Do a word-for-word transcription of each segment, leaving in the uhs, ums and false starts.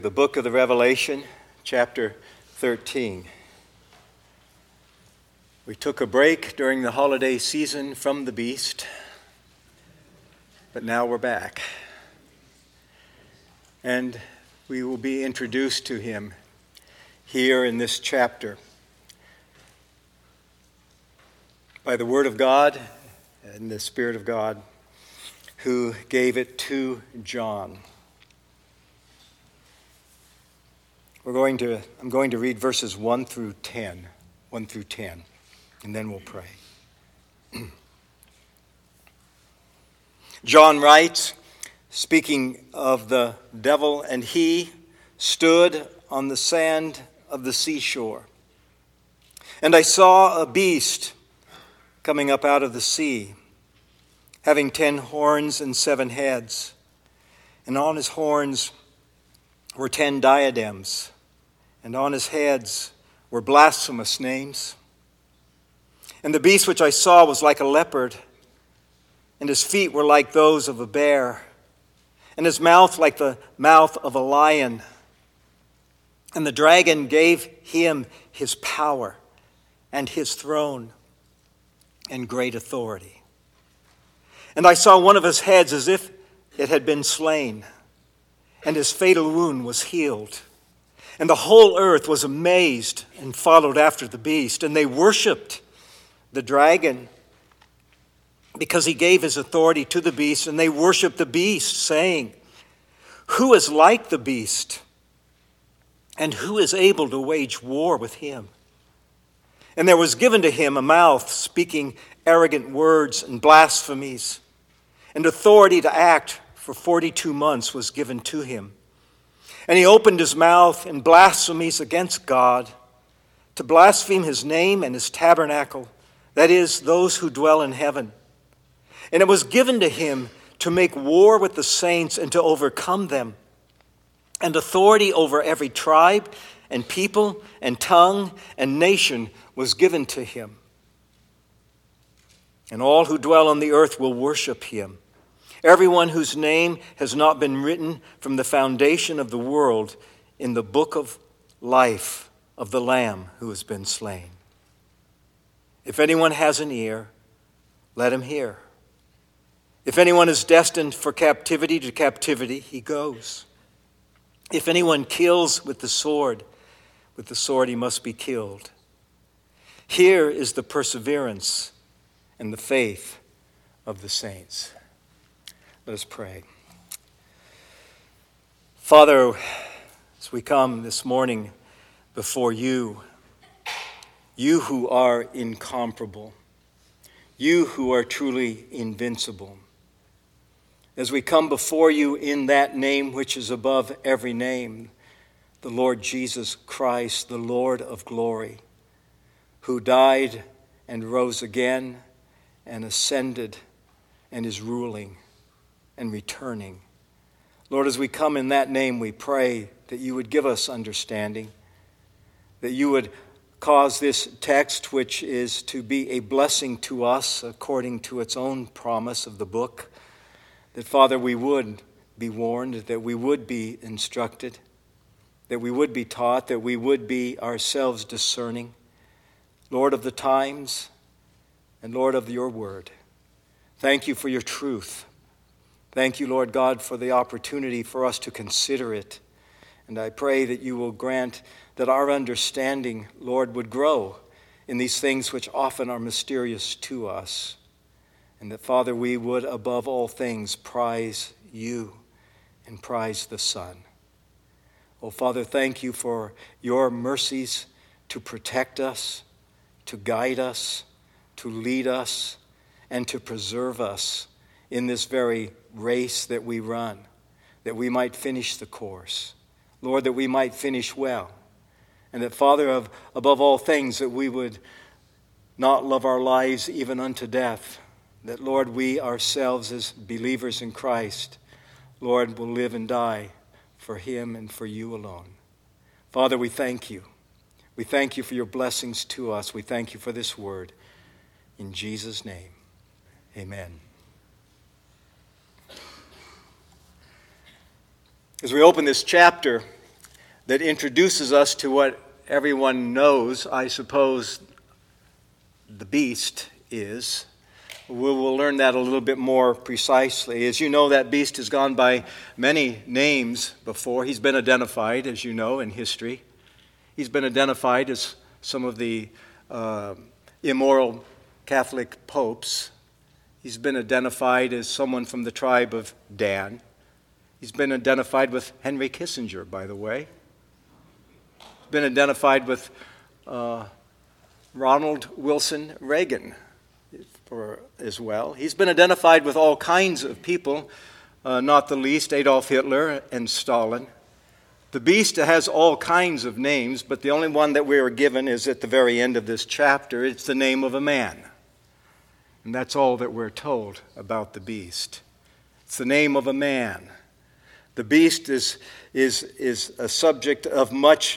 The book of the Revelation, chapter thirteen. We took a break during the holiday season from the beast, but now we're back. And we will be introduced to him here in this chapter by the Word of God and the Spirit of God who gave it to John. We're going to, I'm going to read verses one through ten, one through ten, and then we'll pray. John writes, speaking of the devil, and he stood on the sand of the seashore. And I saw a beast coming up out of the sea, having ten horns and seven heads, and on his horns were ten diadems, and on his heads were blasphemous names. And the beast which I saw was like a leopard, and his feet were like those of a bear, and his mouth like the mouth of a lion. And the dragon gave him his power and his throne and great authority. And I saw one of his heads as if it had been slain, and his fatal wound was healed. And the whole earth was amazed and followed after the beast. And they worshipped the dragon because he gave his authority to the beast. And they worshipped the beast, saying, "Who is like the beast? And who is able to wage war with him?" And there was given to him a mouth speaking arrogant words and blasphemies, and authority to act for forty-two months was given to him. And he opened his mouth in blasphemies against God, to blaspheme his name and his tabernacle, that is, those who dwell in heaven. And it was given to him to make war with the saints and to overcome them. And authority over every tribe and people and tongue and nation was given to him. And all who dwell on the earth will worship him, everyone whose name has not been written from the foundation of the world in the book of life of the Lamb who has been slain. If anyone has an ear, let him hear. If anyone is destined for captivity, to captivity he goes. If anyone kills with the sword, with the sword he must be killed. Here is the perseverance and the faith of the saints. Let us pray. Father, as we come this morning before you, you who are incomparable, you who are truly invincible, as we come before you in that name which is above every name, the Lord Jesus Christ, the Lord of glory, who died and rose again and ascended and is ruling and returning. Lord, as we come in that name, we pray that you would give us understanding, that you would cause this text, which is to be a blessing to us according to its own promise of the book, that, Father, we would be warned, that we would be instructed, that we would be taught, that we would be ourselves discerning, Lord of the times and Lord of your word. Thank you for your truth. Thank you, Lord God, for the opportunity for us to consider it. And I pray that you will grant that our understanding, Lord, would grow in these things which often are mysterious to us. And that, Father, we would above all things prize you and prize the Son. Oh, Father, thank you for your mercies to protect us, to guide us, to lead us, and to preserve us in this very race that we run, that we might finish the course. Lord, that we might finish well. And that, Father, of, above all things, that we would not love our lives even unto death. That, Lord, we ourselves as believers in Christ, Lord, will live and die for him and for you alone. Father, we thank you. We thank you for your blessings to us. We thank you for this word. In Jesus' name, amen. As we open this chapter, that introduces us to what everyone knows, I suppose, the beast is. We will learn that a little bit more precisely. As you know, that beast has gone by many names before. He's been identified, as you know, in history. He's been identified as some of the uh, immoral Catholic popes. He's been identified as someone from the tribe of Dan. He's been identified with Henry Kissinger, by the way. He's been identified with uh, Ronald Wilson Reagan for, as well. He's been identified with all kinds of people, uh, not the least Adolf Hitler and Stalin. The beast has all kinds of names, but the only one that we are given is at the very end of this chapter. It's the name of a man. And that's all that we're told about the beast. It's the name of a man. The beast is, is, is a subject of much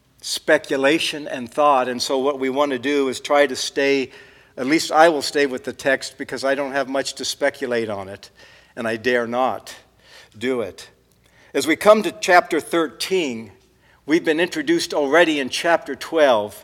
speculation and thought, and so what we want to do is try to stay, at least I will stay with the text because I don't have much to speculate on it, and I dare not do it. As we come to chapter thirteen, we've been introduced already in chapter twelve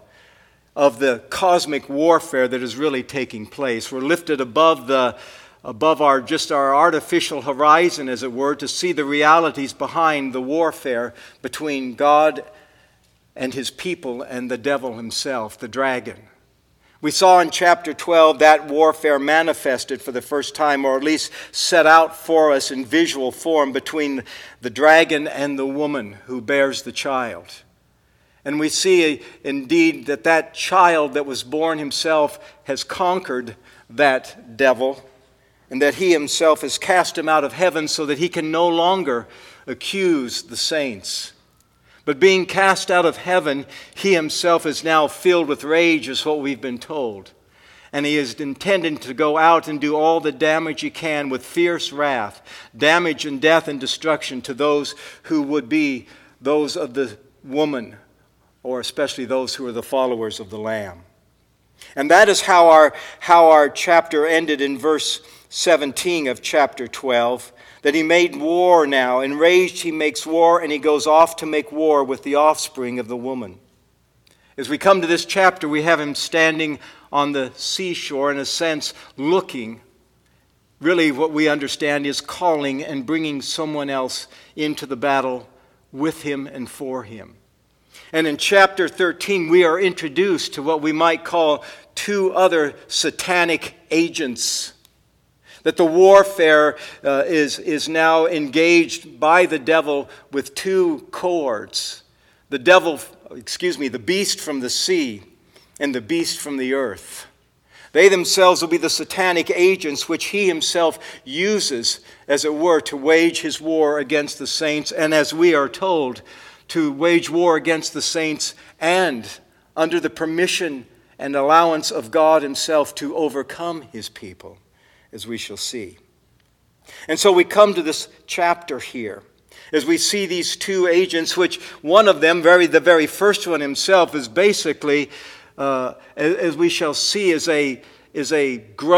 of the cosmic warfare that is really taking place. We're lifted above the above our just our artificial horizon, as it were, to see the realities behind the warfare between God and his people and the devil himself, the dragon. We saw in chapter twelve that warfare manifested for the first time, or at least set out for us in visual form, between the dragon and the woman who bears the child. And we see indeed that that child that was born himself has conquered that devil, and that he himself has cast him out of heaven so that he can no longer accuse the saints. But being cast out of heaven, he himself is now filled with rage, is what we've been told. And he is intending to go out and do all the damage he can with fierce wrath, damage and death and destruction to those who would be those of the woman, or especially those who are the followers of the Lamb. And that is how our, how our chapter ended in verse seventeen of chapter twelve. That he made war now. Enraged, he makes war, and he goes off to make war with the offspring of the woman. As we come to this chapter, we have him standing on the seashore, in a sense, looking. Really, what we understand is calling and bringing someone else into the battle with him and for him. And in chapter thirteen, we are introduced to what we might call two other satanic agents. That the warfare uh, is, is now engaged by the devil with two cohorts. The devil, excuse me, the beast from the sea and the beast from the earth. They themselves will be the satanic agents which he himself uses, as it were, to wage his war against the saints, and as we are told, to wage war against the saints and under the permission and allowance of God himself to overcome his people, as we shall see. And so we come to this chapter here, as we see these two agents, which one of them, very the very first one himself, is basically, uh, as we shall see, is a, is a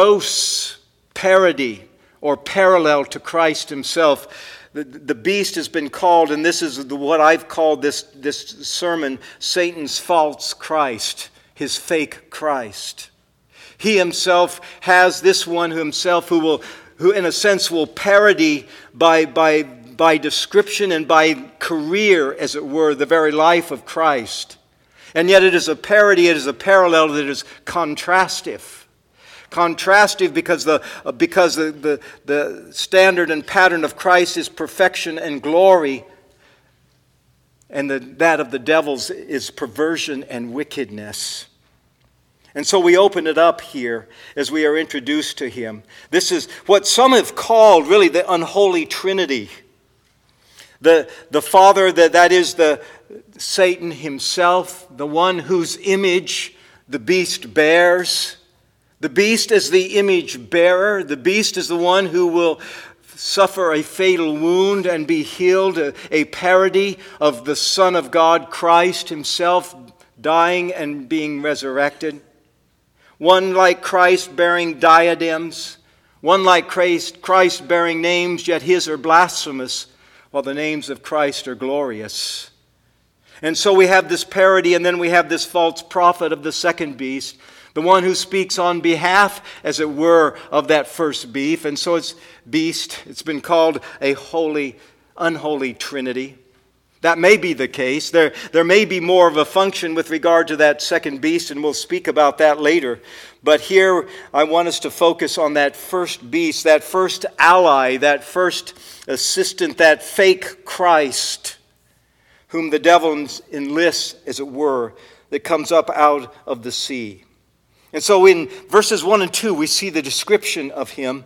gross parody or parallel to Christ himself. The, the beast has been called, and this is the, what I've called this, this sermon, Satan's false Christ, his fake Christ. He himself has this one who himself who will, who in a sense will parody by, by, by description and by career, as it were, the very life of Christ. And yet it is a parody, it is a parallel that is contrastive. Contrastive because the because the, the, the standard and pattern of Christ is perfection and glory, and the, that of the devils is perversion and wickedness. And so we open it up here as we are introduced to him. This is what some have called really the unholy trinity. The, the Father, that, that is the Satan himself, the one whose image the beast bears. The beast is the image bearer. The beast is the one who will suffer a fatal wound and be healed, a, a parody of the Son of God, Christ himself, dying and being resurrected. One like Christ bearing diadems, one like Christ, Christ bearing names, yet his are blasphemous, while the names of Christ are glorious. And so we have this parody, and then we have this false prophet of the second beast, the one who speaks on behalf, as it were, of that first beast. And so it's beast. It's been called a holy, unholy trinity. That may be the case. There, there may be more of a function with regard to that second beast, and we'll speak about that later. But here I want us to focus on that first beast, that first ally, that first assistant, that fake Christ, whom the devil enlists, as it were, that comes up out of the sea. And so in verses one and two, we see the description of him.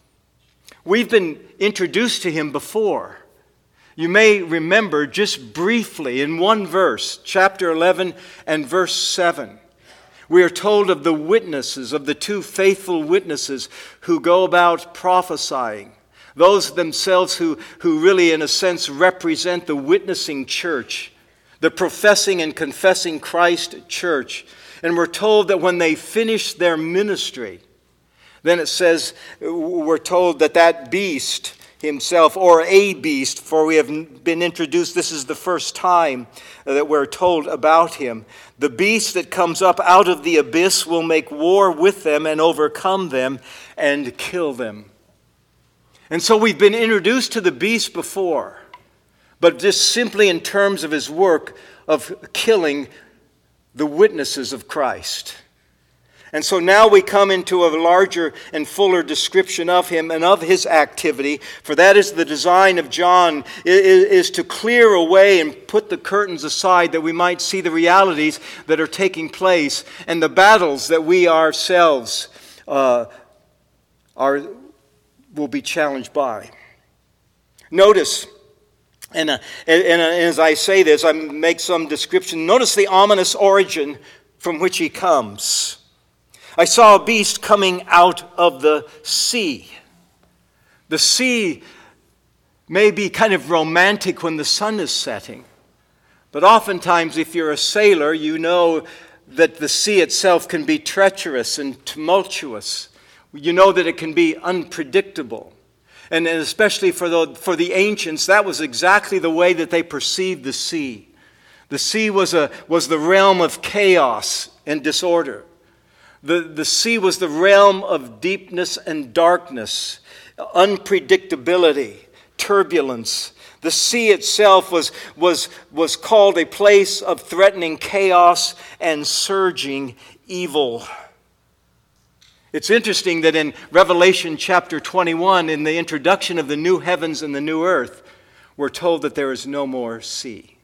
We've been introduced to him before. You may remember just briefly in one verse, chapter eleven and verse seven, we are told of the witnesses, of the two faithful witnesses who go about prophesying. Those themselves who, who really, in a sense, represent the witnessing church, the professing and confessing Christ church. And we're told that when they finish their ministry, then it says, we're told that that beast himself, or a beast, for we have been introduced, this is the first time that we're told about him. The beast that comes up out of the abyss will make war with them and overcome them and kill them. And so we've been introduced to the beast before, but just simply in terms of his work of killing the witnesses of Christ. And so now we come into a larger and fuller description of him and of his activity, for that is the design of John, is to clear away and put the curtains aside that we might see the realities that are taking place and the battles that we ourselves uh, are will be challenged by. Notice, and, uh, and, and as I say this, I make some description. Notice the ominous origin from which he comes. I saw a beast coming out of the sea. The sea may be kind of romantic when the sun is setting, but oftentimes if you're a sailor, you know that the sea itself can be treacherous and tumultuous. You know that it can be unpredictable. And especially for the, for the ancients, that was exactly the way that they perceived the sea. The sea was, a, was the realm of chaos and disorder. The, the sea was the realm of deepness and darkness, unpredictability, turbulence. The sea itself was, was, was called a place of threatening chaos and surging evil. It's interesting that in Revelation chapter twenty-one, in the introduction of the new heavens and the new earth, we're told that there is no more sea.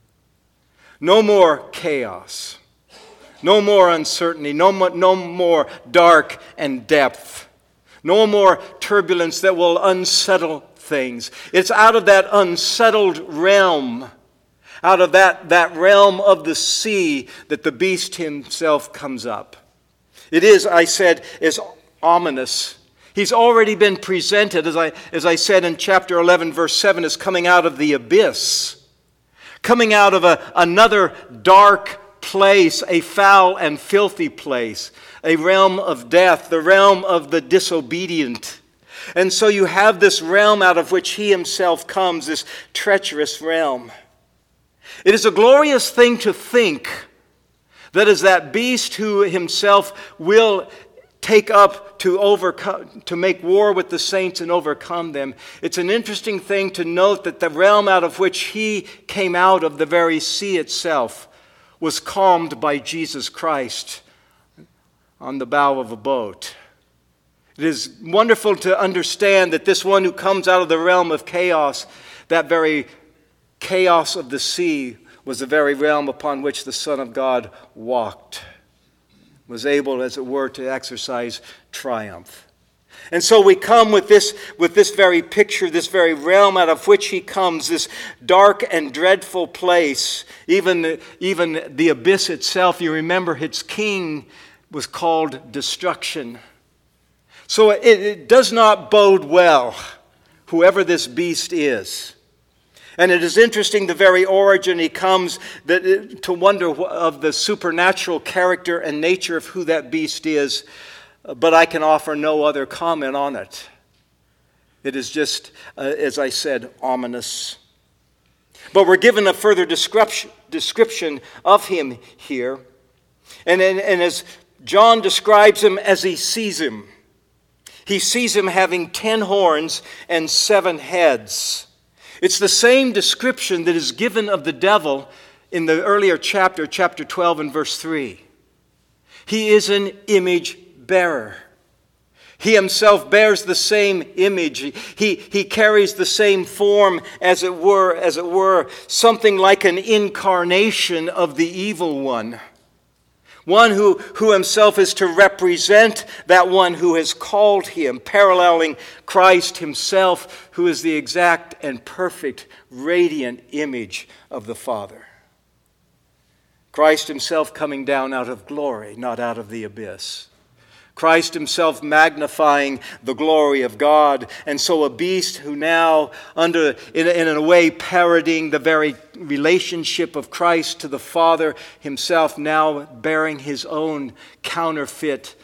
No more chaos. No more uncertainty, no more, no more dark and depth, no more turbulence that will unsettle things. It's out of that unsettled realm, out of that, that realm of the sea, that the beast himself comes up. It is, I said, is ominous. He's already been presented, as I, as I said in chapter eleven, verse seven, as coming out of the abyss, coming out of a, another dark place, a foul and filthy place, a realm of death, the realm of the disobedient. And so you have this realm out of which he himself comes, this treacherous realm. It is a glorious thing to think that is that beast who himself will take up to overcome, to make war with the saints and overcome them. It's an interesting thing to note that the realm out of which he came out of, the very sea itself, was calmed by Jesus Christ on the bow of a boat. It is wonderful to understand that this one who comes out of the realm of chaos, that very chaos of the sea, was the very realm upon which the Son of God walked, was able, as it were, to exercise triumph. And so we come with this, with this very picture, this very realm out of which he comes, this dark and dreadful place. Even, even the abyss itself, you remember its king was called destruction. So it, it does not bode well, whoever this beast is. And it is interesting, the very origin he comes, that, to wonder of the supernatural character and nature of who that beast is. But I can offer no other comment on it. It is just, uh, as I said, ominous. But we're given a further description, description of him here. And, and, and as John describes him as he sees him, he sees him having ten horns and seven heads. It's the same description that is given of the devil in the earlier chapter, chapter twelve and verse three. He is an image bearer. He himself bears the same image. He, he carries the same form, as it were, as it were, something like an incarnation of the evil one. One who, who himself is to represent that one who has called him, paralleling Christ himself, who is the exact and perfect, radiant image of the Father. Christ himself coming down out of glory, not out of the abyss. Christ himself magnifying the glory of God. And so a beast who now, under in, in a way parodying the very relationship of Christ to the Father, himself now bearing his own counterfeit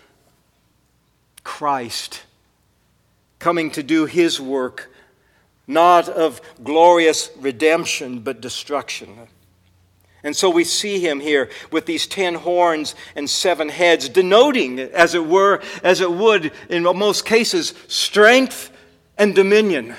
Christ, coming to do his work, not of glorious redemption, but destruction. And so we see him here with these ten horns and seven heads, denoting, as it were, as it would in most cases, strength and dominion.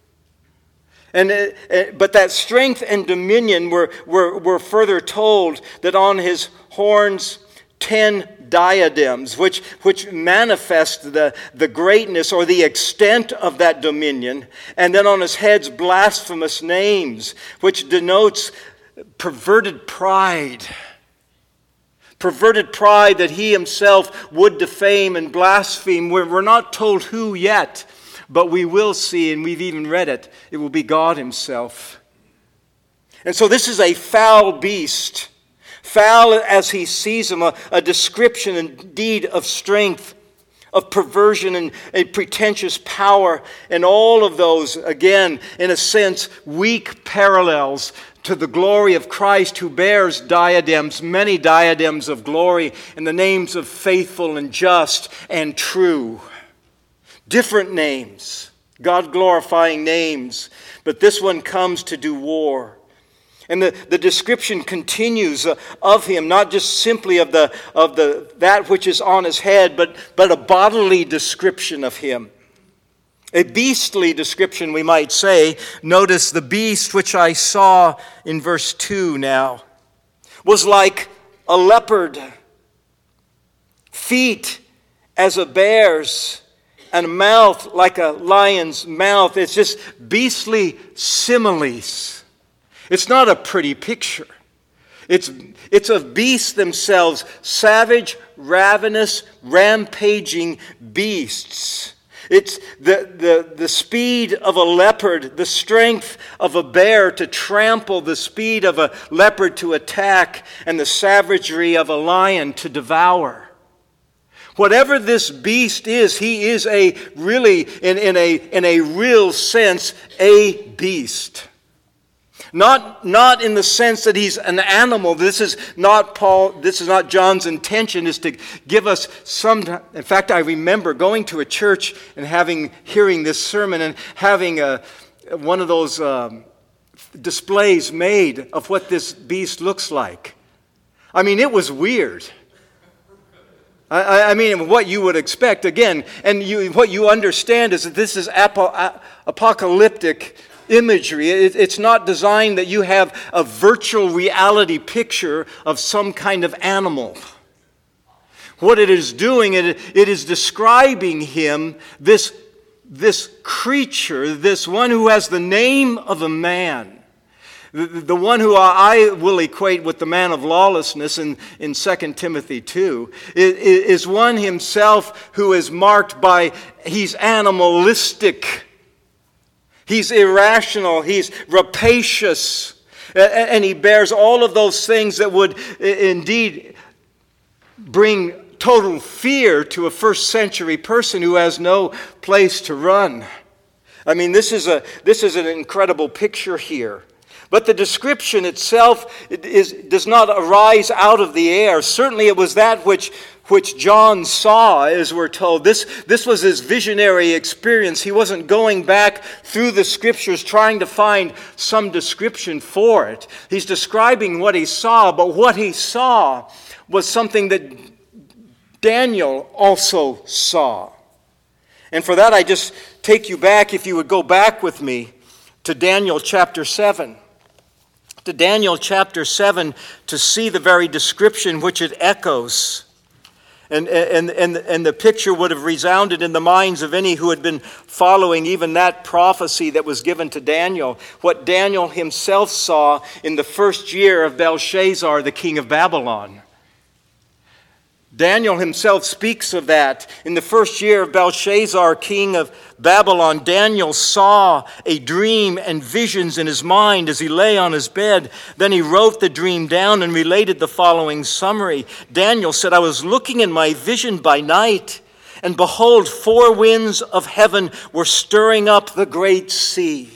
And uh, but that strength and dominion were, were, were further told that on his horns, ten diadems, which, which manifest the, the greatness or the extent of that dominion. And then on his heads, blasphemous names, which denotes perverted pride. Perverted pride that he himself would defame and blaspheme. We're, we're not told who yet, but we will see, and we've even read it. It will be God himself. And so this is a foul beast. Foul as he sees him, a, a description indeed of strength, of perversion and a pretentious power, and all of those, again, in a sense, weak parallels to the glory of Christ, who bears diadems, many diadems of glory, in the names of faithful and just and true. Different names, God-glorifying names, but this one comes to do war. And the, the description continues uh, of him, not just simply of the of the that which is on his head, but, but a bodily description of him. A beastly description, we might say. Notice the beast which I saw in verse two now was like a leopard, feet as a bear's, and a mouth like a lion's mouth. It's just beastly similes. It's not a pretty picture. It's, it's of beasts themselves, savage, ravenous, rampaging beasts. It's the, the, the speed of a leopard, the strength of a bear to trample, the speed of a leopard to attack, and the savagery of a lion to devour. Whatever this beast is, he is a really, in, in, a, in a real sense, a beast. Not, not in the sense that he's an animal. This is not Paul. This is not John's intention. Is to give us some. In fact, I remember going to a church and having hearing this sermon and having a one of those um, displays made of what this beast looks like. I mean, it was weird. I, I mean, what you would expect again, and you, what you understand is that this is apo, apocalyptic imagery. It, it's not designed that you have a virtual reality picture of some kind of animal. What it is doing, it, it is describing him, this, this creature, this one who has the name of a man. The, the one who I will equate with the man of lawlessness in, in Second Timothy two is, is one himself who is marked by, he's animalistic. He's irrational, he's rapacious, and he bears all of those things that would indeed bring total fear to a first century person who has no place to run. I mean, this is a this is an incredible picture here. But the description itself is, does not arise out of the air. Certainly it was that which which John saw, as we're told. This, this was his visionary experience. He wasn't going back through the scriptures trying to find some description for it. He's describing what he saw, but what he saw was something that Daniel also saw. And for that, I just take you back, if you would go back with me, to Daniel chapter seven. To Daniel chapter seven, to see the very description which it echoes. And, and, and, and the picture would have resounded in the minds of any who had been following even that prophecy that was given to Daniel. What Daniel himself saw in the first year of Belshazzar, the king of Babylon. Daniel himself speaks of that. In the first year of Belshazzar, king of Babylon, Daniel saw a dream and visions in his mind as he lay on his bed. Then he wrote the dream down and related the following summary. Daniel said, I was looking in my vision by night, and behold, four winds of heaven were stirring up the great sea.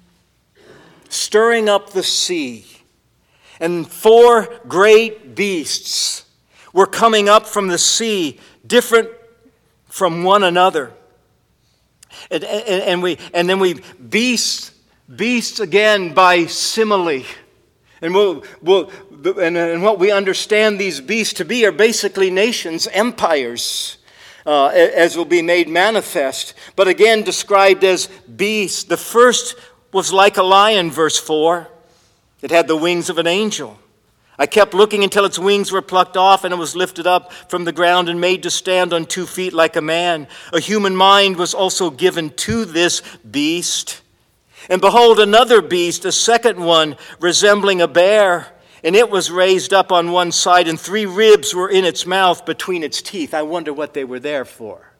Stirring up the sea. And four great beasts were coming up from the sea, different from one another. And, and, and, we, and then we beasts, beasts again by simile. And, we'll, we'll, and, and what we understand these beasts to be are basically nations, empires, uh, as will be made manifest. But again described as beasts. The first was like a lion, verse four. It had the wings of an angel. I kept looking until its wings were plucked off, and it was lifted up from the ground and made to stand on two feet like a man. A human mind was also given to this beast. And behold, another beast, a second one, resembling a bear, and it was raised up on one side, and three ribs were in its mouth between its teeth. I wonder what they were there for.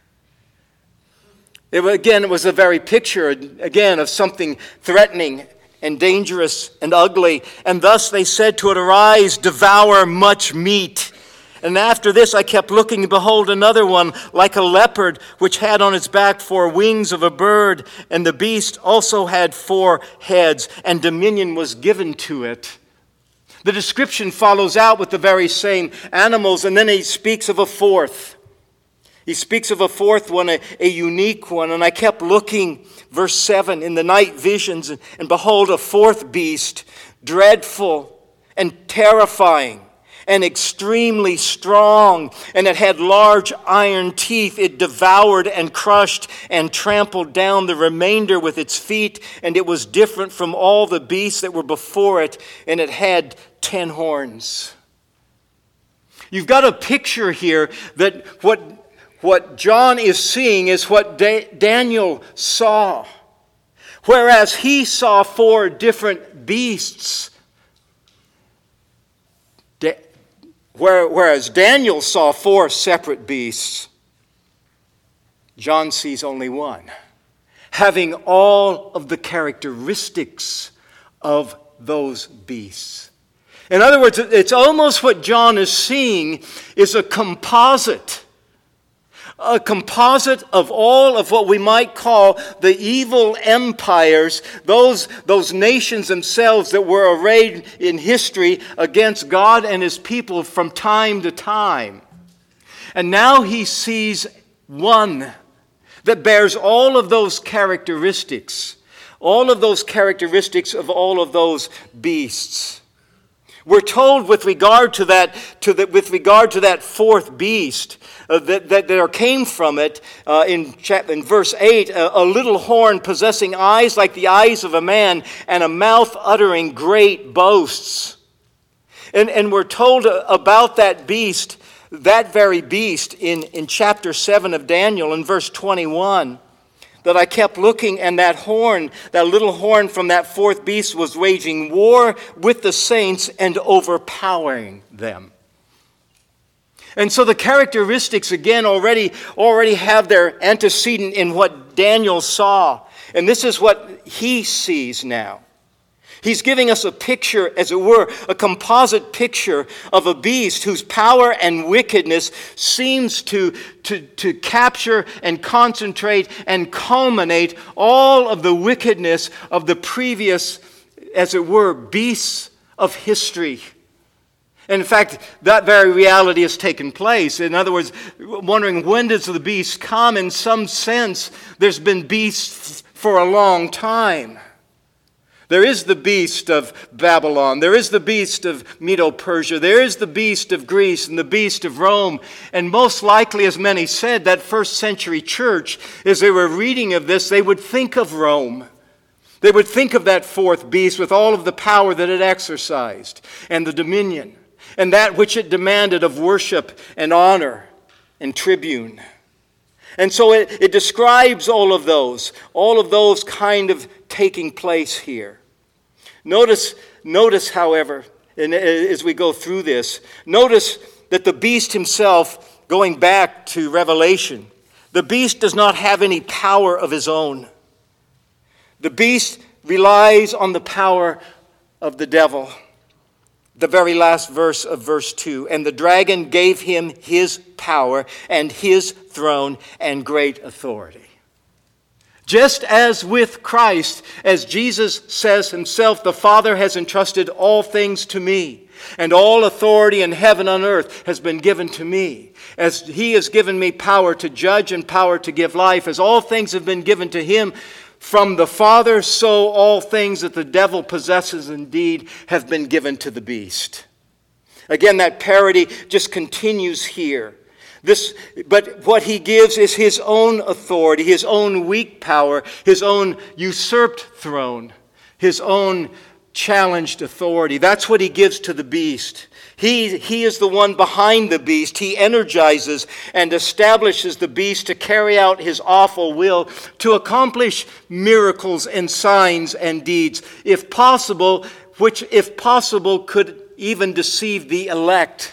It, again, it was a very picture, again, of something threatening and dangerous and ugly. And thus they said to it, arise, devour much meat. And after this I kept looking, and behold, another one, like a leopard, which had on its back four wings of a bird. And the beast also had four heads, and dominion was given to it. The description follows out with the very same animals, and then he speaks of a fourth. He speaks of a fourth one, a, a unique one. And I kept looking, verse seven, in the night visions, and, and behold, a fourth beast, dreadful and terrifying and extremely strong. And it had large iron teeth. It devoured and crushed and trampled down the remainder with its feet. And it was different from all the beasts that were before it. And it had ten horns. You've got a picture here that what... What John is seeing is what da- Daniel saw. Whereas he saw four different beasts. Da- where, whereas Daniel saw four separate beasts, John sees only one, having all of the characteristics of those beasts. In other words, it's almost what John is seeing is a composite. A composite of all of what we might call the evil empires, those, those nations themselves that were arrayed in history against God and his people from time to time. And now he sees one that bears all of those characteristics, all of those characteristics of all of those beasts. We're told with regard to that, to the, with regard to that fourth beast, uh, that, that there came from it, uh, in, chap- in verse eight, a, a little horn possessing eyes like the eyes of a man, and a mouth uttering great boasts. And, and we're told about that beast, that very beast, in, in chapter seven of Daniel, in verse twenty-one. That I kept looking, and that horn, that little horn from that fourth beast was waging war with the saints and overpowering them. And so the characteristics, again, already, already have their antecedent in what Daniel saw. And this is what he sees now. He's giving us a picture, as it were, a composite picture of a beast whose power and wickedness seems to, to, to capture and concentrate and culminate all of the wickedness of the previous, as it were, beasts of history. And in fact, that very reality has taken place. In other words, wondering when does the beast come? In some sense, there's been beasts for a long time. There is the beast of Babylon. There is the beast of Medo-Persia. There is the beast of Greece and the beast of Rome. And most likely, as many said, that first century church, as they were reading of this, they would think of Rome. They would think of that fourth beast with all of the power that it exercised and the dominion and that which it demanded of worship and honor and tribune. And so it, it describes all of those, all of those kind of taking place here. Notice, notice, however, and as we go through this, notice that the beast himself, going back to Revelation, the beast does not have any power of his own. The beast relies on the power of the devil. The very last verse of verse two, and the dragon gave him his power and his throne and great authority. Just as with Christ, as Jesus says himself, the Father has entrusted all things to me, and all authority in heaven and earth has been given to me. As he has given me power to judge and power to give life, as all things have been given to him from the Father, so all things that the devil possesses indeed have been given to the beast. Again, that parody just continues here. This, but what he gives is his own authority, his own weak power, his own usurped throne, his own challenged authority. That's what he gives to the beast. He, he is the one behind the beast. He energizes and establishes the beast to carry out his awful will, to accomplish miracles and signs and deeds, if possible, which, if possible, could even deceive the elect.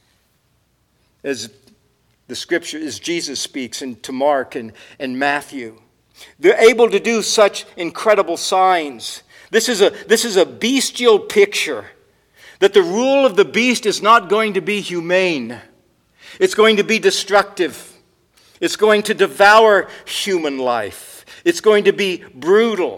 As the scripture, as Jesus speaks in, to Mark and, and Matthew. They're able to do such incredible signs. This is a, this is a bestial picture. That the rule of the beast is not going to be humane. It's going to be destructive. It's going to devour human life. It's going to be brutal.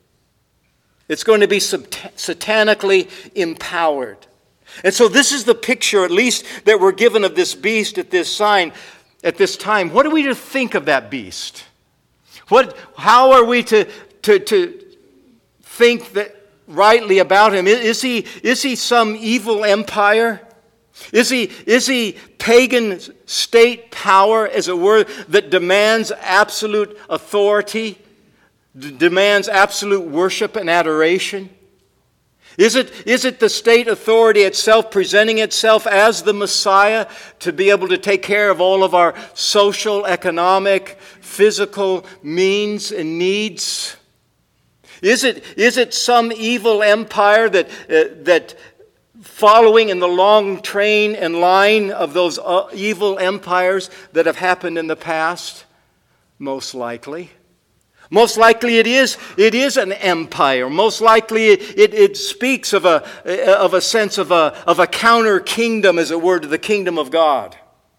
It's going to be satanically empowered. And so this is the picture, at least, that we're given of this beast at this sign, at this time. What are we to think of that beast? What? How are we to, to, to think that rightly about him? Is he, is he some evil empire? Is he, is he pagan state power, as it were, that demands absolute authority, d- demands absolute worship and adoration? Is it, is it the state authority itself presenting itself as the Messiah to be able to take care of all of our social, economic, physical means and needs? Is it, is it some evil empire that, uh, that following in the long train and line of those uh, evil empires that have happened in the past? Most likely. Most likely it is, it is an empire. Most likely it, it, it speaks of a, of a sense of a, of a counter kingdom, as it were, to the kingdom of God.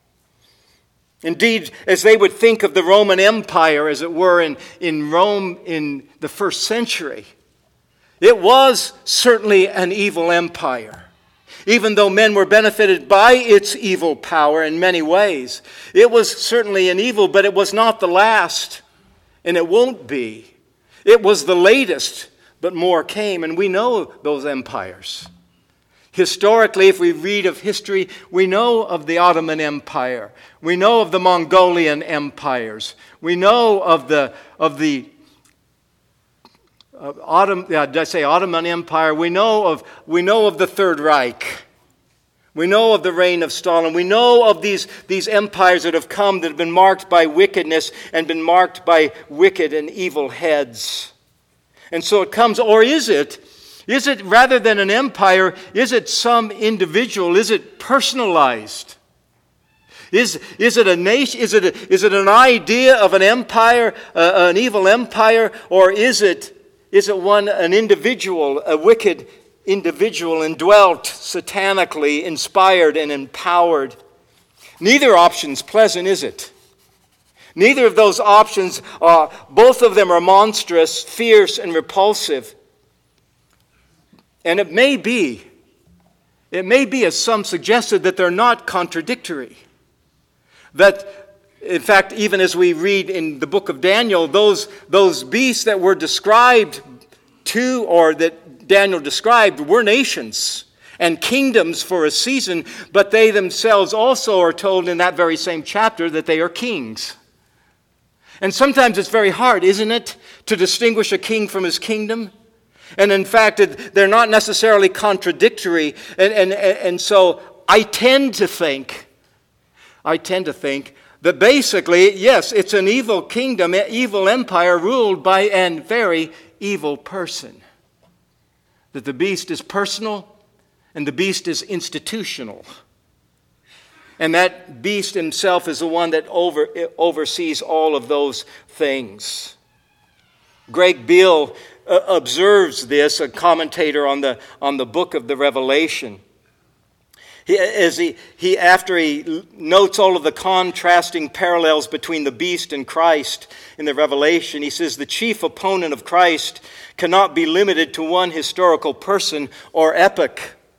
Indeed, as they would think of the Roman Empire, as it were, in, in Rome in the first century, it was certainly an evil empire. Even though men were benefited by its evil power in many ways, it was certainly an evil, but it was not the last. And it won't be. It was the latest, but more came. And we know those empires. Historically, if we read of history, we know of the Ottoman Empire. We know of the Mongolian empires. We know of the of the uh, Ottoman, uh, did I say Ottoman Empire? We know of we know of the Third Reich. We know of the reign of Stalin. We know of these, these empires that have come that have been marked by wickedness and been marked by wicked and evil heads. And so it comes, or is it, is it rather than an empire, is it some individual? Is it personalized? Is, is it a nation? Is it, a, is it an idea of an empire, uh, an evil empire? Or is it, is it one, an individual, a wicked individual indwelt, satanically inspired and empowered? Neither option's pleasant, is it? Neither of those options are, both of them are monstrous, fierce, and repulsive. And it may be, it may be, as some suggested, that they're not contradictory. That, in fact, even as we read in the book of Daniel, those, those beasts that were described to, or that Daniel described, were nations and kingdoms for a season, but they themselves also are told in that very same chapter that they are kings. And sometimes it's very hard, isn't it, to distinguish a king from his kingdom? And in fact, they're not necessarily contradictory. And, and, and so I tend to think, I tend to think that basically, yes, it's an evil kingdom, an evil empire ruled by a very evil person. That the beast is personal and the beast is institutional. And that beast himself is the one that over, oversees all of those things. Greg Beale uh, observes this, a commentator on the, on the book of the Revelation. He, as he, he, after he notes all of the contrasting parallels between the beast and Christ in the Revelation, he says the chief opponent of Christ cannot be limited to one historical person or epoch.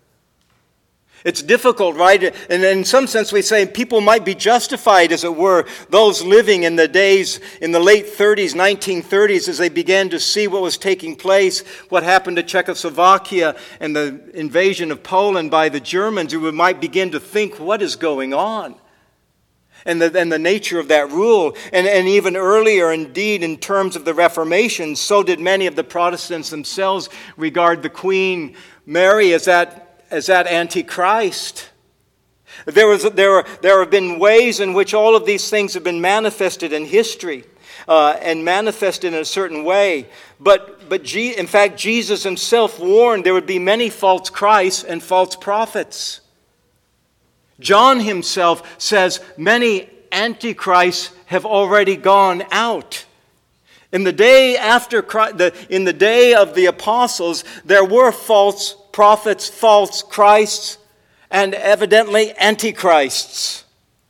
It's difficult, right? And in some sense we say people might be justified, as it were, those living in the days, in the late thirties, nineteen thirties, as they began to see what was taking place, what happened to Czechoslovakia and the invasion of Poland by the Germans, who might begin to think, what is going on? And the, and the nature of that rule. And, and even earlier, indeed, in terms of the Reformation, so did many of the Protestants themselves regard the Queen Mary as that as that Antichrist. There, was, there, are, there have been ways in which all of these things have been manifested in history uh, and manifested in a certain way. But, but G, in fact, Jesus himself warned there would be many false Christs and false prophets. John himself says many antichrists have already gone out. In the day after Christ, the, in the day of the apostles, there were false prophets, false Christs, and evidently antichrists.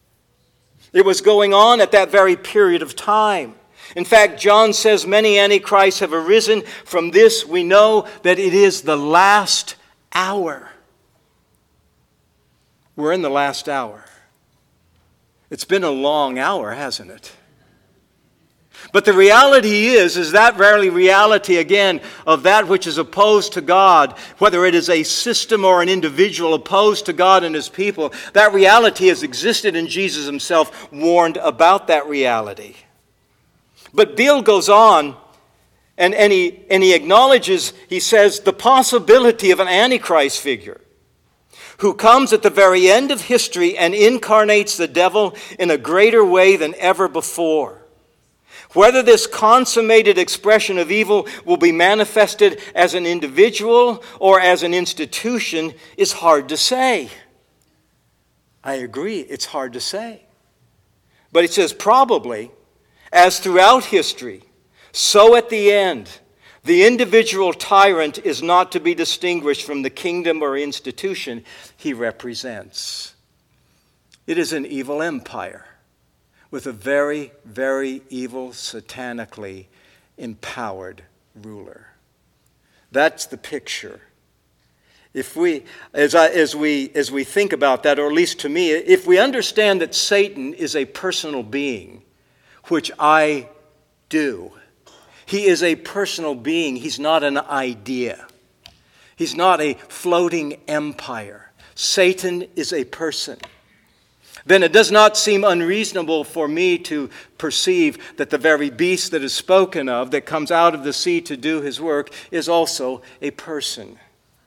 It was going on at that very period of time. In fact, John says many antichrists have arisen. From this, we know that it is the last hour. We're in the last hour. It's been a long hour, hasn't it? But the reality is, is that very reality, again, of that which is opposed to God, whether it is a system or an individual opposed to God and his people, that reality has existed, and Jesus himself warned about that reality. But Beale goes on, and, and, he, and he acknowledges, he says, the possibility of an Antichrist figure who comes at the very end of history and incarnates the devil in a greater way than ever before. Whether this consummated expression of evil will be manifested as an individual or as an institution is hard to say. I agree, it's hard to say. But it says probably, as throughout history, so at the end, the individual tyrant is not to be distinguished from the kingdom or institution he represents. It is an evil empire with a very, very evil, satanically empowered ruler. That's the picture. If we, as, I, as we, as we think about that, or at least to me, if we understand that Satan is a personal being, which I do, he is a personal being. He's not an idea. He's not a floating empire. Satan is a person. Then it does not seem unreasonable for me to perceive that the very beast that is spoken of, that comes out of the sea to do his work, is also a person.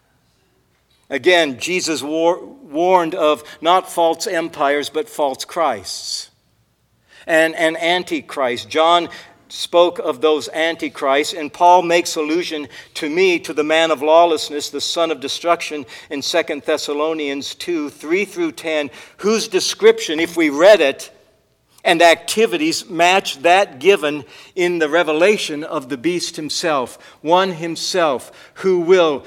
Again, Jesus war- warned of not false empires, but false Christs. And an antichrist. John spoke of those antichrists, and Paul makes allusion to me, to the man of lawlessness, the son of destruction, in Second Thessalonians two, three through ten, whose description, if we read it, and activities match that given in the revelation of the beast himself, one himself who will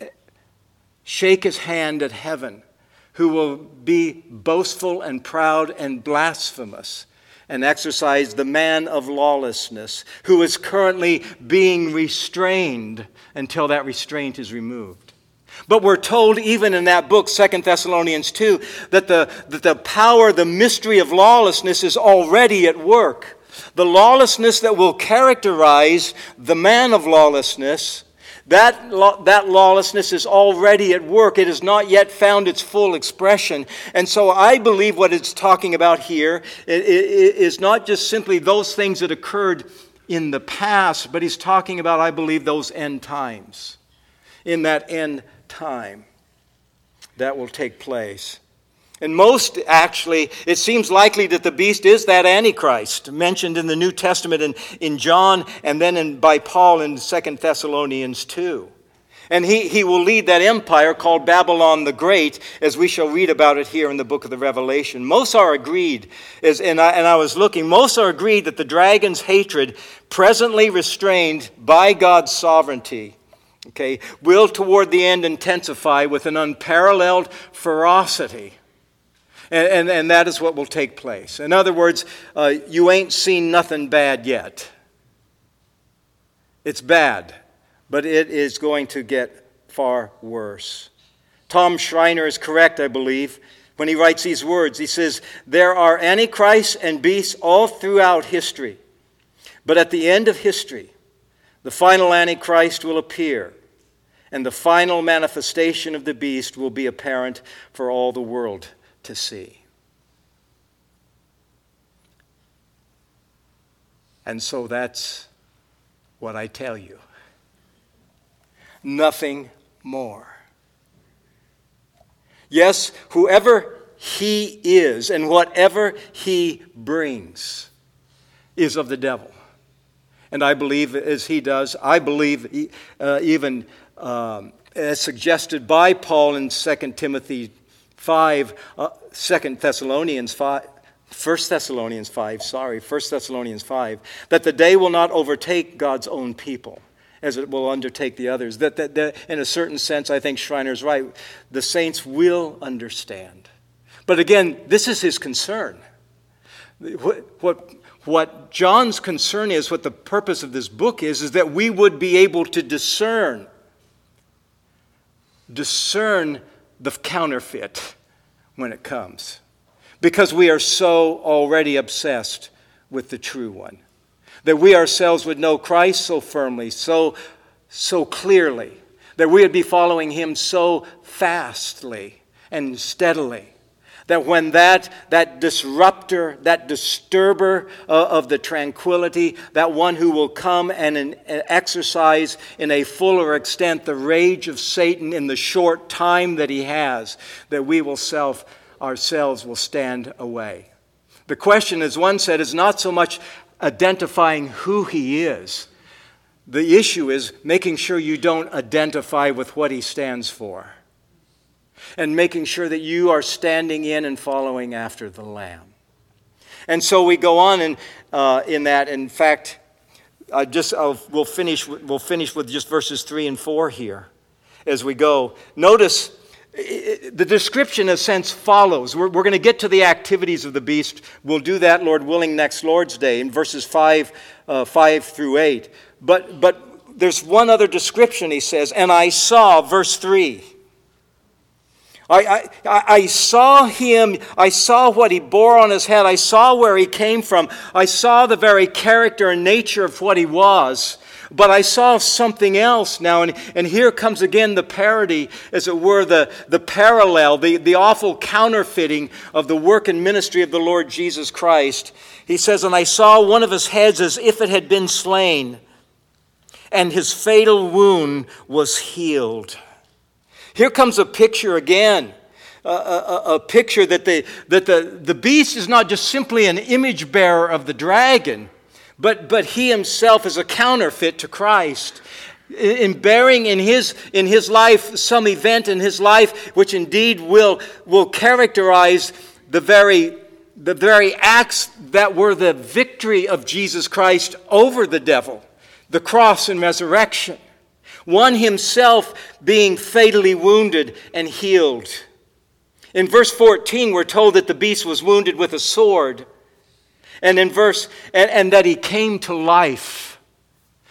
shake his hand at heaven, who will be boastful and proud and blasphemous, and exercise the man of lawlessness, who is currently being restrained until that restraint is removed. But we're told even in that book, Second Thessalonians two, that the, that the power, the mystery of lawlessness is already at work. The lawlessness that will characterize the man of lawlessness, that, that lawlessness is already at work. It has not yet found its full expression. And so I believe what it's talking about here is not just simply those things that occurred in the past, but he's talking about, I believe, those end times. In that end time that will take place. And most, actually, it seems likely that the beast is that Antichrist mentioned in the New Testament in, in John and then in, by Paul in Second Thessalonians two. And he, he will lead that empire called Babylon the Great, as we shall read about it here in the book of the Revelation. Most are agreed, as, and, I, and I was looking, most are agreed that the dragon's hatred, presently restrained by God's sovereignty, okay, will toward the end intensify with an unparalleled ferocity. And, and, and that is what will take place. In other words, uh, you ain't seen nothing bad yet. It's bad, but it is going to get far worse. Tom Schreiner is correct, I believe, when he writes these words. He says, there are antichrists and beasts all throughout history. But at the end of history, the final Antichrist will appear, and the final manifestation of the beast will be apparent for all the world to see. And so that's what I tell you. Nothing more. Yes, whoever he is and whatever he brings is of the devil. And I believe, as he does, I believe uh, even um, as suggested by Paul in Second Timothy five, uh, Second Thessalonians five, First Thessalonians five, sorry, First Thessalonians five, that the day will not overtake God's own people as it will undertake the others. That, that, that in a certain sense, I think Schreiner's right. The saints will understand. But again, this is his concern. What, what What John's concern is, what the purpose of this book is, is that we would be able to discern, discern the counterfeit when it comes. Because we are so already obsessed with the true one. That we ourselves would know Christ so firmly, so, so clearly. That we would be following him so fastly and steadily. That when that, that disruptor, that disturber uh, of the tranquility, that one who will come and, and exercise in a fuller extent the rage of Satan in the short time that he has, that we will self, ourselves will stand away. The question, as one said, is not so much identifying who he is. The issue is making sure you don't identify with what he stands for. And making sure that you are standing in and following after the Lamb. And so we go on in, uh, in that. In fact, I just I'll, we'll finish we'll finish with just verses three and four here as we go. Notice it, the description, in a sense, follows. We're, we're going to get to the activities of the beast. We'll do that, Lord willing, next Lord's Day in verses five, uh, five through eight. But but there's one other description. He says, and I saw, verse three. I, I, I saw him, I saw what he bore on his head, I saw where he came from, I saw the very character and nature of what he was, but I saw something else now, and, and here comes again the parody, as it were, the, the parallel, the, the awful counterfeiting of the work and ministry of the Lord Jesus Christ. He says, and I saw one of his heads as if it had been slain, and his fatal wound was healed. Here comes a picture again, a, a, a picture that, the, that the, the beast is not just simply an image bearer of the dragon, but, but he himself is a counterfeit to Christ, in bearing in his, in his life some event in his life which indeed will, will characterize the very, the very acts that were the victory of Jesus Christ over the devil, the cross and resurrection. One himself being fatally wounded and healed. In verse fourteen, we're told that the beast was wounded with a sword. And in verse, and, and that he came to life.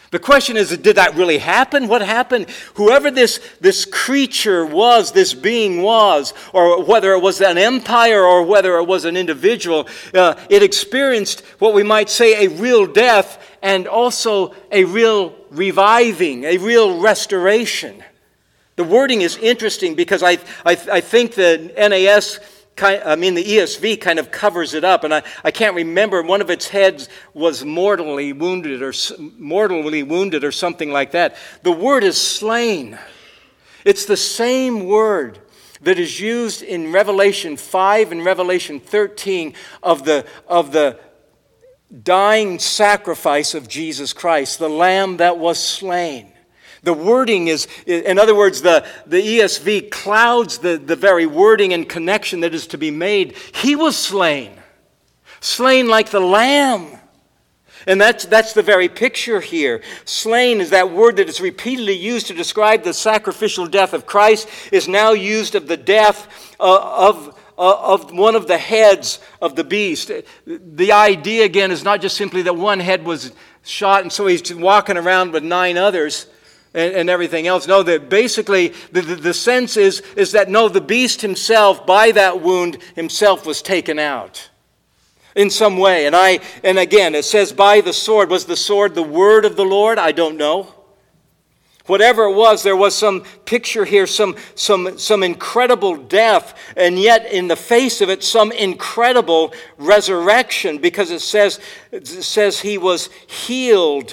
The question is, did that really happen? What happened? Whoever this, this creature was, this being was, or whether it was an empire or whether it was an individual, uh, it experienced what we might say a real death and also a real reviving, a real restoration. The wording is interesting because I, I, I think the N A S I mean, the E S V kind of covers it up, and I, I can't remember. One of its heads was mortally wounded or mortally wounded or something like that. The word is slain. It's the same word that is used in Revelation five and Revelation thirteen of the, of the dying sacrifice of Jesus Christ, the Lamb that was slain. The wording is, in other words, the, the E S V clouds the, the very wording and connection that is to be made. He was slain, slain like the lamb. And that's, that's the very picture here. Slain is that word that is repeatedly used to describe the sacrificial death of Christ, is now used of the death uh, of, uh, of one of the heads of the beast. The idea, again, is not just simply that one head was shot and so he's walking around with nine others and everything else. No, that basically the, the, the sense is, is that no, the beast himself, by that wound, himself was taken out in some way. And I and again, it says by the sword. Was the sword the word of the Lord? I don't know. Whatever it was, there was some picture here, some, some, some incredible death, and yet in the face of it, some incredible resurrection, because it says, it says he was healed.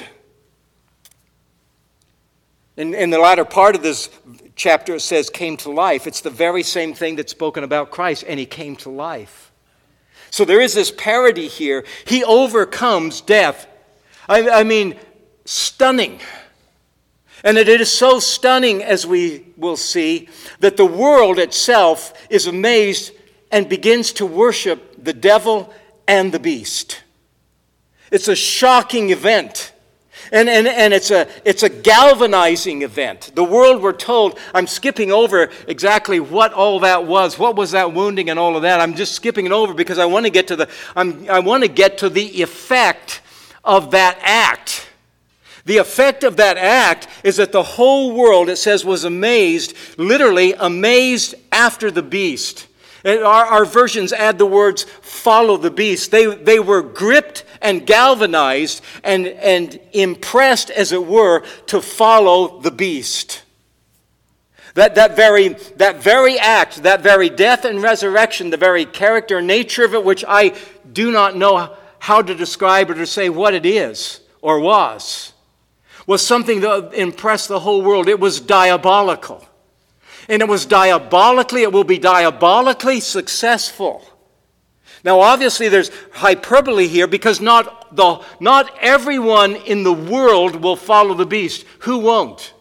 In, in the latter part of this chapter, it says came to life. It's the very same thing that's spoken about Christ, and he came to life. So there is this parody here. He overcomes death. I, I mean, stunning. And it is so stunning, as we will see, that the world itself is amazed and begins to worship the devil and the beast. It's a shocking event. And, and, and it's a it's a galvanizing event. The world, we're told, I'm skipping over exactly what all that was. What was that wounding and all of that? I'm just skipping it over because I want to get to the I'm, I want to get to the effect of that act. The effect of that act is that the whole world, it says, was amazed, literally amazed after the beast. And our, our versions add the words, follow the beast. They, they were gripped and galvanized and, and impressed, as it were, to follow the beast. That, that, very, that very act, that very death and resurrection, the very character and nature of it, which I do not know how to describe or to say what it is or was, was something that impressed the whole world. It was diabolical. And it was diabolically, it will be diabolically successful. Now, obviously, there's hyperbole here because not, the, not everyone in the world will follow the beast. Who won't?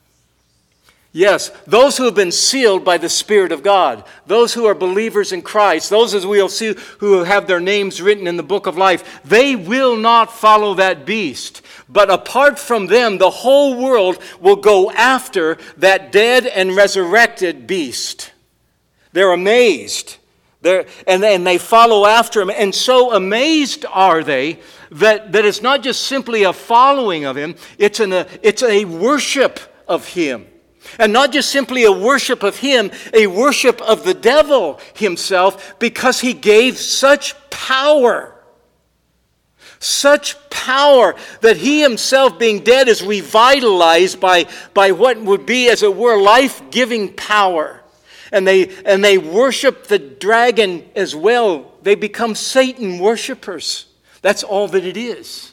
Yes, those who have been sealed by the Spirit of God, those who are believers in Christ, those, as we'll see, who have their names written in the book of life, they will not follow that beast. But apart from them, the whole world will go after that dead and resurrected beast. They're amazed. They're, and, and they follow after him. And so amazed are they that, that it's not just simply a following of him, it's, an, a, it's a worship of him. And not just simply a worship of him, a worship of the devil himself, because he gave such power. Such power that he himself, being dead, is revitalized by, by what would be, as it were, life-giving power. And they, and they worship the dragon as well. They become Satan worshipers. That's all that it is.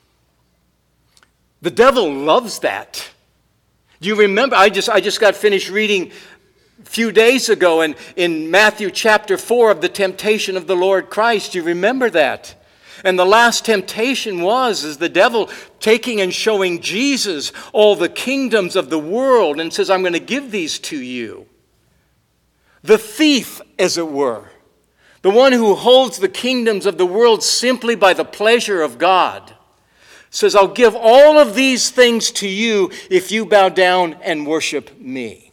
The devil loves that. Do you remember? I just, I just got finished reading a few days ago in, in Matthew chapter four of the temptation of the Lord Christ. Do you remember that? And the last temptation was is the devil taking and showing Jesus all the kingdoms of the world and says, I'm going to give these to you. The thief, as it were, the one who holds the kingdoms of the world simply by the pleasure of God, says, I'll give all of these things to you if you bow down and worship me.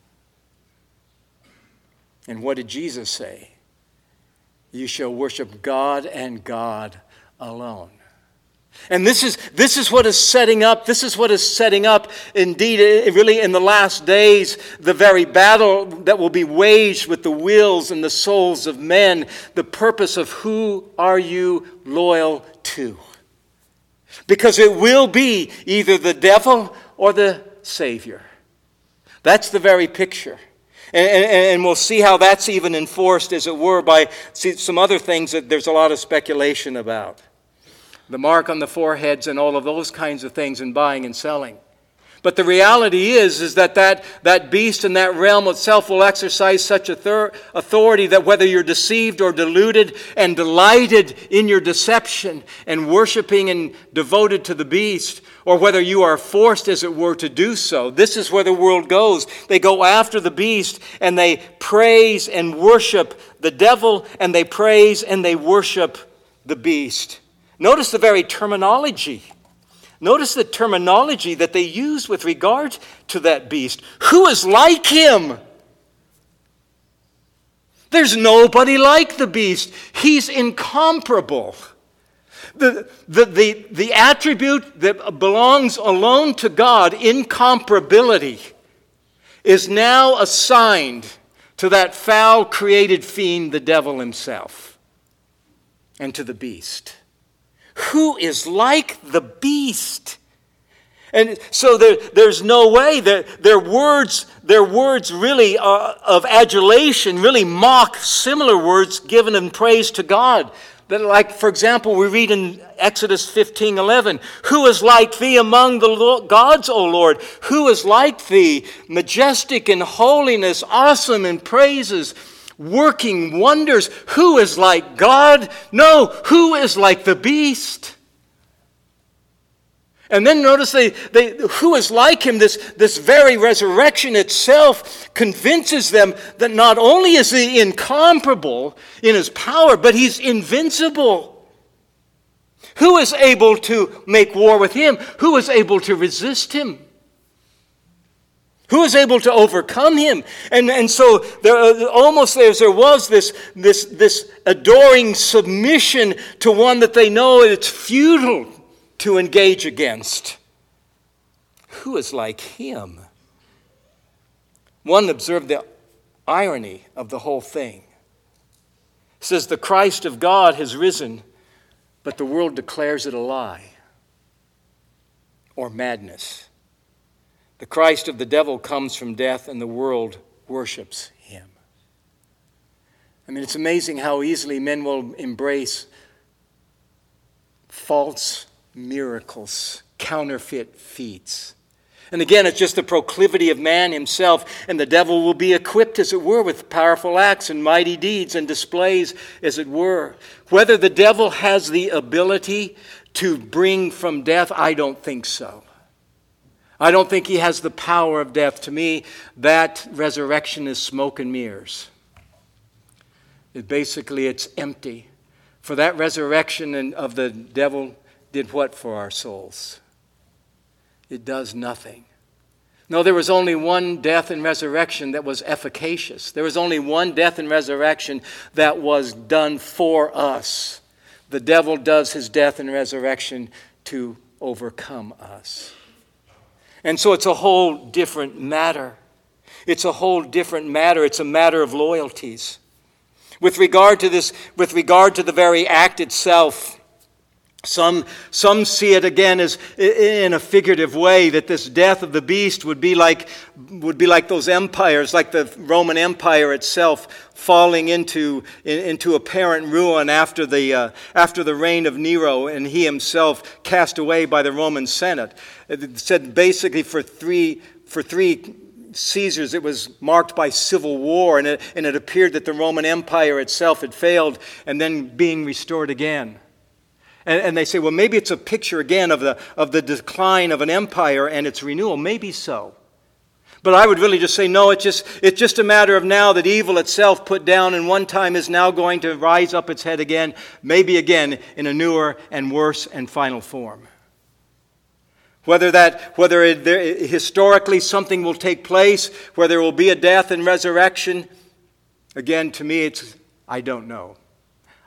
And what did Jesus say? You shall worship God and God alone. And this is this is what is setting up, this is what is setting up, indeed, really in the last days, the very battle that will be waged with the wills and the souls of men, the purpose of who are you loyal to? Because it will be either the devil or the Savior. That's the very picture. And, and, and we'll see how that's even enforced, as it were, by see, some other things that there's a lot of speculation about. The mark on the foreheads and all of those kinds of things in buying and selling. But the reality is, is that, that that beast in that realm itself will exercise such authority that whether you're deceived or deluded and delighted in your deception and worshiping and devoted to the beast, or whether you are forced, as it were, to do so, this is where the world goes. They go after the beast and they praise and worship the devil, and they praise and they worship the beast. Notice the very terminology. Notice the terminology that they use with regard to that beast. Who is like him? There's nobody like the beast. He's incomparable. The, the, the, the attribute that belongs alone to God, incomparability, is now assigned to that foul created fiend, the devil himself, and to the beast. Who is like the beast? And so there, there's no way that their words, their words really uh, of adulation really mock similar words given in praise to God. That, like, for example, we read in Exodus fifteen eleven, who is like thee among the Lord, gods, O Lord? Who is like thee, majestic in holiness, awesome in praises, working wonders? Who is like God? No, who is like the beast? And then notice they, they who is like him, this, this very resurrection itself convinces them that not only is he incomparable in his power, but he's invincible. Who is able to make war with him? Who is able to resist him? Who is able to overcome him? And, and so there, almost as there was this, this, this adoring submission to one that they know it's futile to engage against. Who is like him? One observed the irony of the whole thing. It says, the Christ of God has risen, but the world declares it a lie or madness. The Christ of the devil comes from death, and the world worships him. I mean, it's amazing how easily men will embrace false miracles, counterfeit feats. And again, it's just the proclivity of man himself, and the devil will be equipped, as it were, with powerful acts and mighty deeds and displays, as it were. Whether the devil has the ability to bring from death, I don't think so. I don't think he has the power of death. To me, that resurrection is smoke and mirrors. It basically, it's empty. For that resurrection of the devil did what for our souls? It does nothing. No, there was only one death and resurrection that was efficacious. There was only one death and resurrection that was done for us. The devil does his death and resurrection to overcome us. And so it's a whole different matter. It's a whole different matter. It's a matter of loyalties. With regard to this, with regard to the very act itself, some, some see it again as in a figurative way, that this death of the beast would be like, would be like those empires, like the Roman Empire itself falling into, into apparent ruin after the, uh, after the reign of Nero, and he himself cast away by the Roman Senate. It said basically for three, for three Caesars, it was marked by civil war, and it, and it appeared that the Roman Empire itself had failed and then being restored again. And, and they say, well, maybe it's a picture again of the, of the decline of an empire and its renewal. Maybe so. But I would really just say, no, it's just, it's just a matter of now that evil itself put down and one time is now going to rise up its head again, maybe again in a newer and worse and final form. Whether that, whether it, there, historically something will take place, where there will be a death and resurrection, again, to me, it's, I don't know.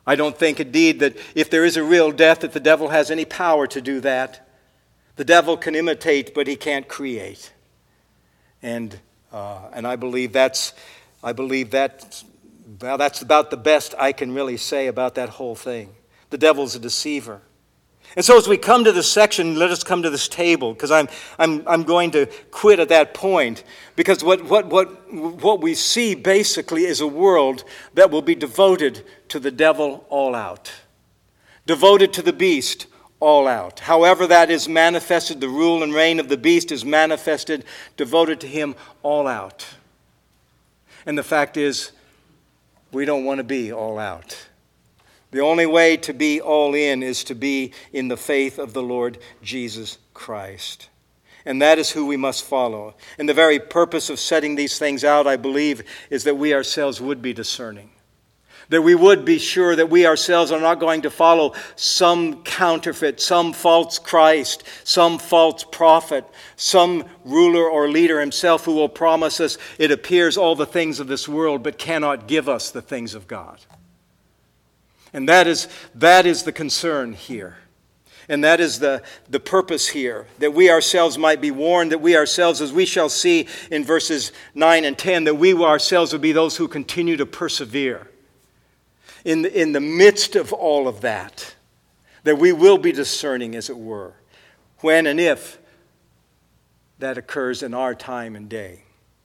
I don't think indeed that if there is a real death that the devil has any power to do that. The devil can imitate, but he can't create. And uh, and I believe that's I believe that well, that's about the best I can really say about that whole thing. The devil's a deceiver. And so as we come to this section, let us come to this table, because I'm I'm I'm going to quit at that point, because what what what what we see basically is a world that will be devoted to the devil all out. Devoted to the beast all out. However that is manifested, the rule and reign of the beast is manifested, devoted to him all out. And the fact is, we don't want to be all out. The only way to be all in is to be in the faith of the Lord Jesus Christ. And that is who we must follow. And the very purpose of setting these things out, I believe, is that we ourselves would be discerning. That we would be sure that we ourselves are not going to follow some counterfeit, some false Christ, some false prophet, some ruler or leader himself who will promise us, it appears, all the things of this world, but cannot give us the things of God. And that is, that is the concern here. And that is the, the purpose here, that we ourselves might be warned, that we ourselves, as we shall see in verses nine and ten, that we ourselves would be those who continue to persevere in the, in the midst of all of that, that we will be discerning, as it were, when and if that occurs in our time and day.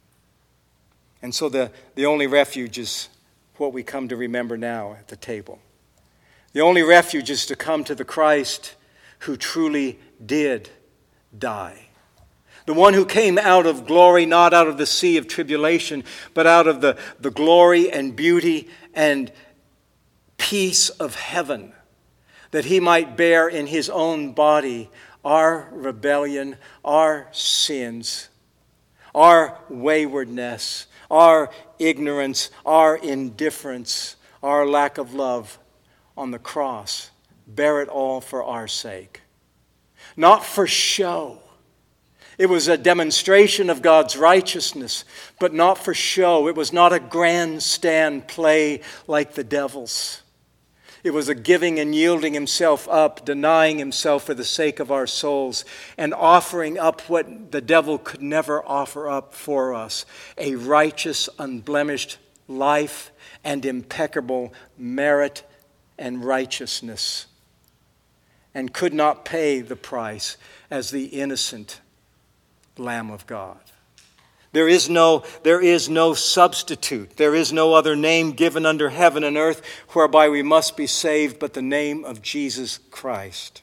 And so the, the only refuge is what we come to remember now at the table. The only refuge is to come to the Christ who truly did die. The one who came out of glory, not out of the sea of tribulation, but out of the, the glory and beauty and peace of heaven, that he might bear in his own body our rebellion, our sins, our waywardness, our ignorance, our indifference, our lack of love on the cross. Bear it all for our sake. Not for show. It was a demonstration of God's righteousness, but not for show. It was not a grandstand play like the devil's. It was a giving and yielding himself up, denying himself for the sake of our souls, and offering up what the devil could never offer up for us, a righteous, unblemished life and impeccable merit and righteousness, and could not pay the price as the innocent Lamb of God. There is no, there is no substitute. There is no other name given under heaven and earth whereby we must be saved but the name of Jesus Christ.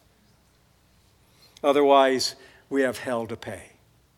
Otherwise, we have hell to pay.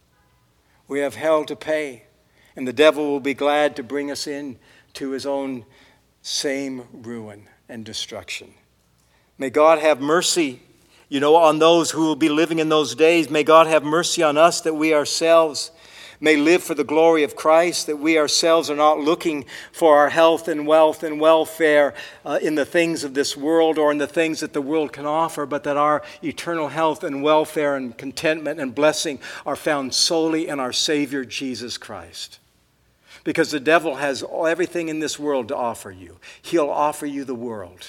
We have hell to pay, and the devil will be glad to bring us in to his own same ruin and destruction. May God have mercy, you know, on those who will be living in those days. May God have mercy on us, that we ourselves may live for the glory of Christ, that we ourselves are not looking for our health and wealth and welfare uh, in the things of this world or in the things that the world can offer, but that our eternal health and welfare and contentment and blessing are found solely in our Savior, Jesus Christ. Because the devil has everything in this world to offer you. He'll offer you the world,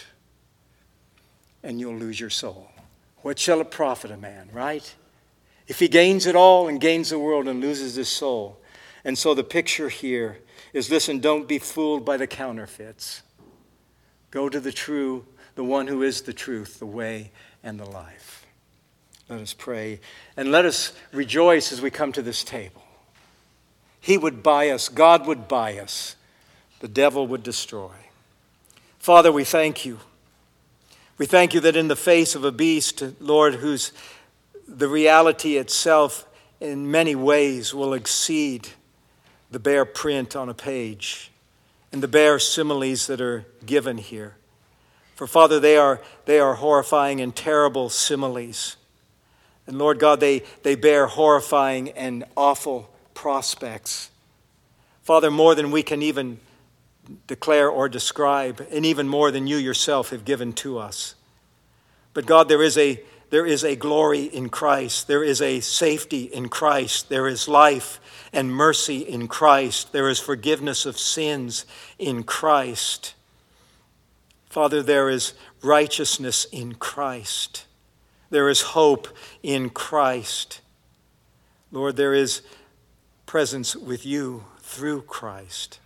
and you'll lose your soul. What shall it profit a man, right? If he gains it all and gains the world and loses his soul. And so the picture here is, listen, don't be fooled by the counterfeits. Go to the true, the one who is the truth, the way, and the life. Let us pray, and let us rejoice as we come to this table. He would buy us. God would buy us. The devil would destroy. Father, we thank you. We thank you that in the face of a beast, Lord, whose the reality itself in many ways will exceed the bare print on a page and the bare similes that are given here. For Father, they are, they are horrifying and terrible similes. And Lord God, they, they bear horrifying and awful prospects. Father, more than we can even declare or describe, and even more than you yourself have given to us. But God, there is a there is a glory in Christ. There is a safety in Christ. There is life and mercy in Christ. There is forgiveness of sins in Christ. Father, there is righteousness in Christ. There is hope in Christ. Lord, there is presence with you through Christ.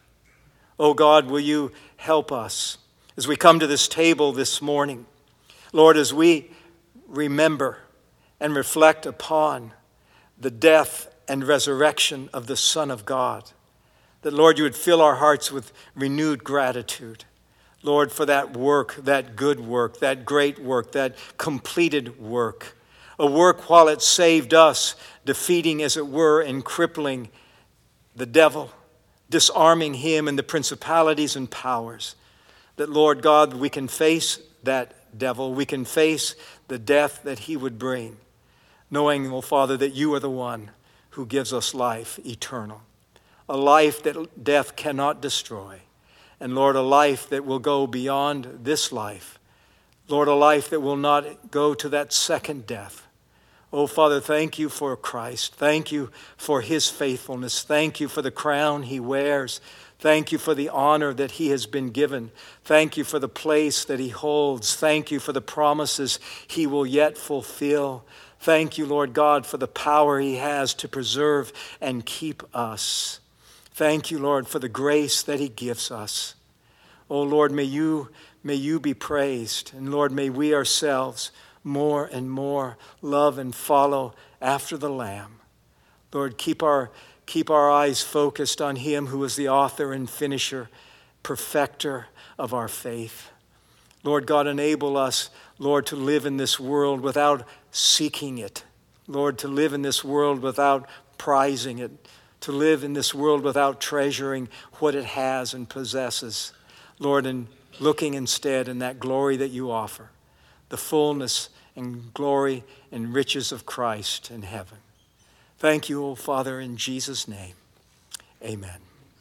Oh God, will you help us as we come to this table this morning? Lord, as we remember and reflect upon the death and resurrection of the Son of God, that, Lord, you would fill our hearts with renewed gratitude. Lord, for that work, that good work, that great work, that completed work. A work while it saved us, defeating, as it were, and crippling the devil, disarming him and the principalities and powers. That, Lord God, we can face that devil. We can face the death that he would bring, knowing, oh Father, that you are the one who gives us life eternal. A life that death cannot destroy. And Lord, a life that will go beyond this life. Lord, a life that will not go to that second death. Oh, Father, thank you for Christ. Thank you for his faithfulness. Thank you for the crown he wears. Thank you for the honor that he has been given. Thank you for the place that he holds. Thank you for the promises he will yet fulfill. Thank you, Lord God, for the power he has to preserve and keep us. Thank you, Lord, for the grace that he gives us. Oh, Lord, may you, may you be praised. And Lord, may we ourselves more and more love and follow after the Lamb. Lord, keep our, keep our eyes focused on him who is the author and finisher, perfecter of our faith. Lord God, enable us, Lord, to live in this world without seeking it. Lord, to live in this world without prizing it. To live in this world without treasuring what it has and possesses. Lord, and looking instead in that glory that you offer, the fullness and glory and riches of Christ in heaven. Thank you, O Father, in Jesus' name. Amen.